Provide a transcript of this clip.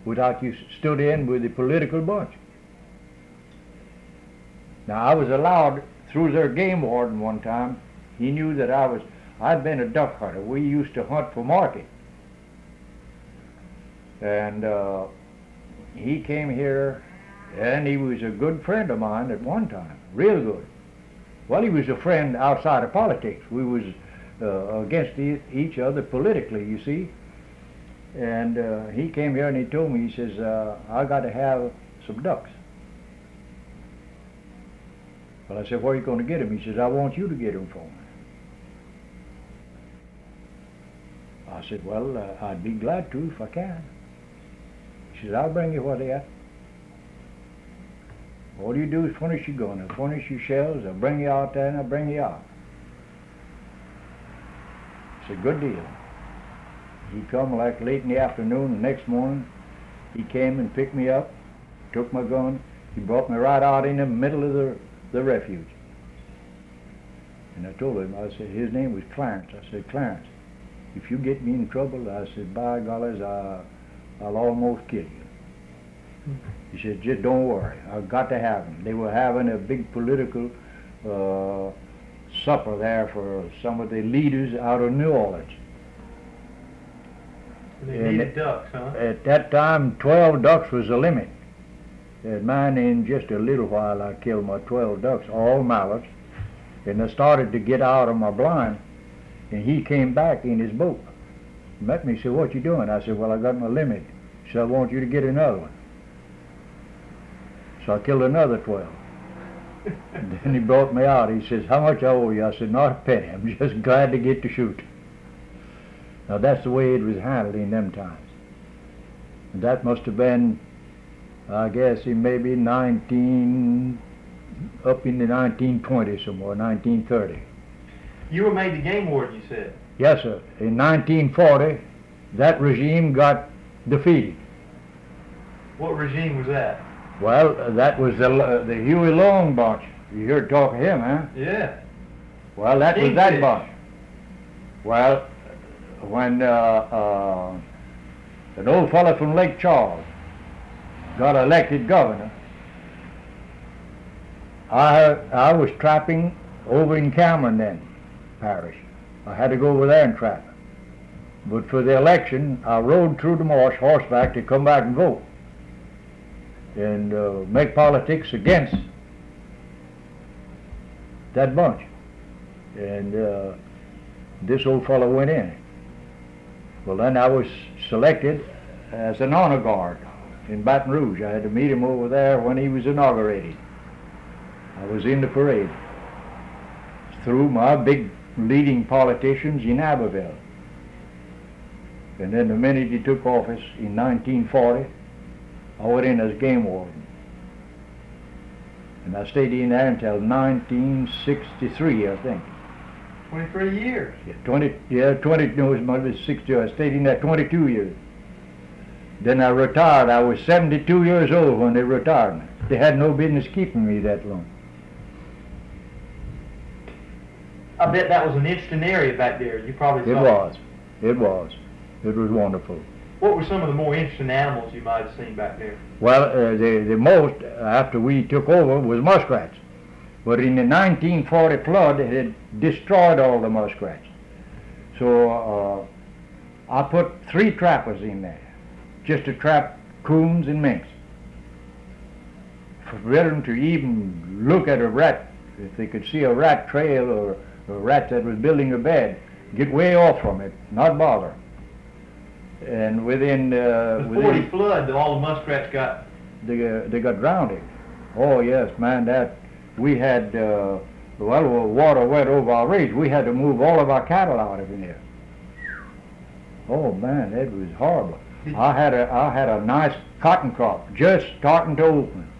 without you stood in with the political bunch. Now I was allowed through their game warden one time. He knew that I'd been a duck hunter. We used to hunt for market. And he came here, and he was a good friend of mine at one time, real good. Well, he was a friend outside of politics. We was against each other politically, you see. And he came here and he told me, he says, I got to have some ducks. Well, I said, where are you going to get them? He says, I want you to get them for me. I said, well, I'd be glad to if I can. He says, I'll bring you what they are. All you do is furnish your gun, I'll furnish your shells, I'll bring you out there and I'll bring you out. It's a good deal. He come like late in the afternoon, the next morning, he came and picked me up, took my gun, he brought me right out in the middle of the refuge. And I told him, I said, his name was Clarence. I said, Clarence, if you get me in trouble, I said, by golly, I'll almost kill you. He said, just don't worry, I've got to have them. They were having a big political supper there for some of the leaders out of New Orleans. And they needed ducks, huh? At that time, 12 ducks was the limit. At mine, in just a little while, I killed my 12 ducks, all mallards. And I started to get out of my blind, and he came back in his boat. Met me, said, what you doing? I said, well, I got my limit. He said, I want you to get another one. So I killed another 12. And then he brought me out. He says, how much I owe you? I said, not a penny. I'm just glad to get to shoot. Now that's the way it was handled in them times. And that must have been, I guess, in maybe up in the 1920s somewhere, 1930. You were made the game warden, you said? Yes, sir. In 1940, that regime got defeated. What regime was that? Well, that was the Huey Long bunch. You heard talk of him, huh? Yeah. Well, that was that bunch. Well, when an old fellow from Lake Charles got elected governor, I was trapping over in Cameron then, parish. I had to go over there and trap. But for the election, I rode through the marsh horseback to come back and vote and make politics against that bunch. And this old fellow went in. Well, then I was selected as an honor guard in Baton Rouge. I had to meet him over there when he was inaugurated. I was in the parade through my big leading politicians in Abbeville. And then the minute he took office in 1940, I went in as game warden. And I stayed in there until 1963, I think. 23 years. No, it might be 60. I stayed in there 22 years. Then I retired. I was 72 years old when they retired me. They had no business keeping me that long. I bet that was an interesting area back there. You probably saw It was. It was wonderful. What were some of the more interesting animals you might have seen back there? Well, the most, after we took over, was muskrats. But in the 1940 flood, it had destroyed all the muskrats. So I put 3 trappers in there, just to trap coons and minks. Forbid them to even look at a rat. If they could see a rat trail or a rat that was building a bed, get way off from it, not bother. And within the 40 flood, all the muskrats got... They got drowned. Oh yes, man, that we had water went over our ridge. We had to move all of our cattle out of in there. Oh man, that was horrible. I had a nice cotton crop just starting to open.